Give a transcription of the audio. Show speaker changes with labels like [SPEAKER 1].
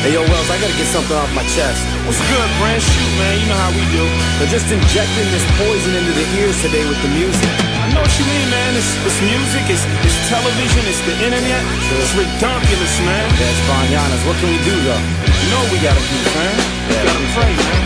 [SPEAKER 1] Hey, yo, Wells, I gotta get something off my chest.
[SPEAKER 2] What's good, Brand? Shoot, man, you know how we do.
[SPEAKER 1] They're just injecting this poison into the ears today with the music.
[SPEAKER 2] I know what you mean, man. It's music, it's television, it's the internet.
[SPEAKER 1] Sure.
[SPEAKER 2] It's ridiculous, man.
[SPEAKER 1] Yeah, it's fine, Giannis. What can we do, though?
[SPEAKER 2] You know what we gotta do, man. We gotta pray, man.